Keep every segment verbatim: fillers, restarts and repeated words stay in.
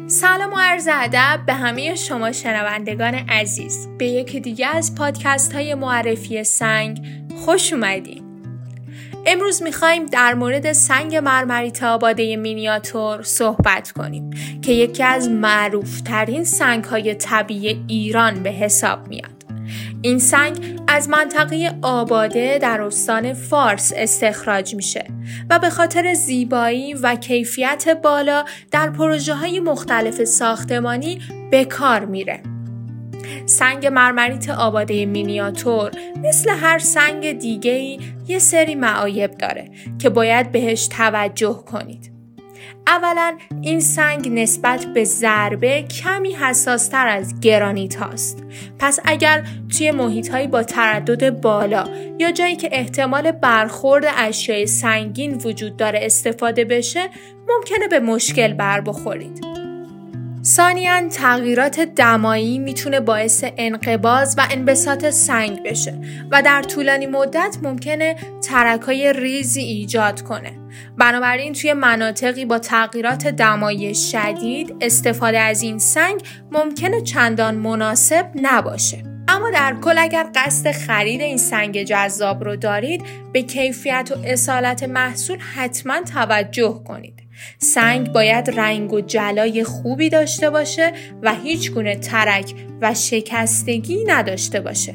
سلام و عرض ادب به همه شما شنوندگان عزیز. به یکی دیگه از پادکست های معرفی سنگ خوش اومدین. امروز میخوایم در مورد سنگ مرمریت آباده مینیاتور صحبت کنیم که یکی از معروف ترین سنگ های طبیعی ایران به حساب میاد. این سنگ از منطقه آباده در استان فارس استخراج میشه و به خاطر زیبایی و کیفیت بالا در پروژه‌های مختلف ساختمانی به کار میره. سنگ مرمریت آباده مینیاتور مثل هر سنگ دیگه‌ای یه سری معایب داره که باید بهش توجه کنید. اولا این سنگ نسبت به ضربه کمی حساستر از گرانیت هاست. پس اگر توی محیط‌هایی با تردد بالا یا جایی که احتمال برخورد اشیاء سنگین وجود داره استفاده بشه، ممکنه به مشکل بر بخورید. ثانیاً تغییرات دمایی میتونه باعث انقباض و انبساط سنگ بشه و در طولانی مدت ممکنه ترک‌های ریزی ایجاد کنه. بنابراین توی مناطقی با تغییرات دمایی شدید استفاده از این سنگ ممکنه چندان مناسب نباشه. اما در کل اگر قصد خرید این سنگ جذاب رو دارید، به کیفیت و اصالت محصول حتما توجه کنید. سنگ باید رنگ و جلای خوبی داشته باشه و هیچ گونه ترک و شکستگی نداشته باشه.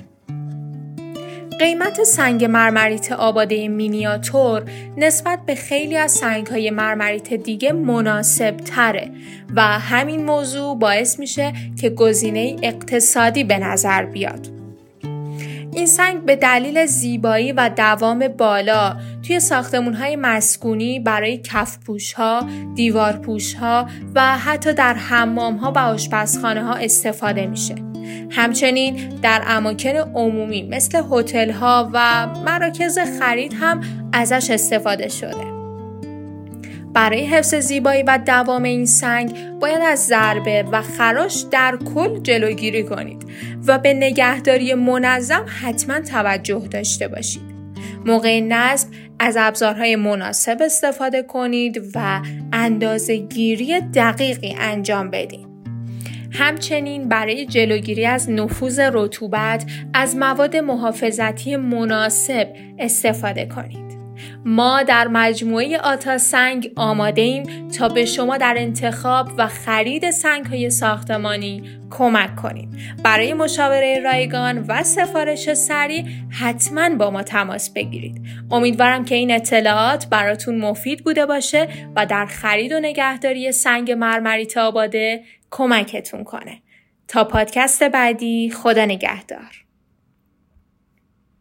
قیمت سنگ مرمریت آباده مینیاتور نسبت به خیلی از سنگ‌های مرمریت دیگه مناسب تره و همین موضوع باعث میشه که گزینه اقتصادی به نظر بیاد. این سنگ به دلیل زیبایی و دوام بالا توی ساختمان‌های مسکونی برای کفپوش‌ها، دیوارپوش‌ها و حتی در حمام‌ها و آشپزخانه‌ها استفاده میشه. همچنین در اماکن عمومی مثل هتل‌ها و مراکز خرید هم ازش استفاده شده. برای حفظ زیبایی و دوام این سنگ باید از ضربه و خراش در کل جلوگیری کنید و به نگهداری منظم حتما توجه داشته باشید. موقع نصب از ابزارهای مناسب استفاده کنید و اندازه‌گیری دقیقی انجام بدید. همچنین برای جلوگیری از نفوذ رطوبت از مواد محافظتی مناسب استفاده کنید. ما در مجموعه آتا سنگ آماده ایم تا به شما در انتخاب و خرید سنگ‌های ساختمانی کمک کنیم. برای مشاوره رایگان و سفارش سریع حتما با ما تماس بگیرید. امیدوارم که این اطلاعات براتون مفید بوده باشه و در خرید و نگهداری سنگ مرمریت آباده کمکتون کنه. تا پادکست بعدی، خدا نگهدار.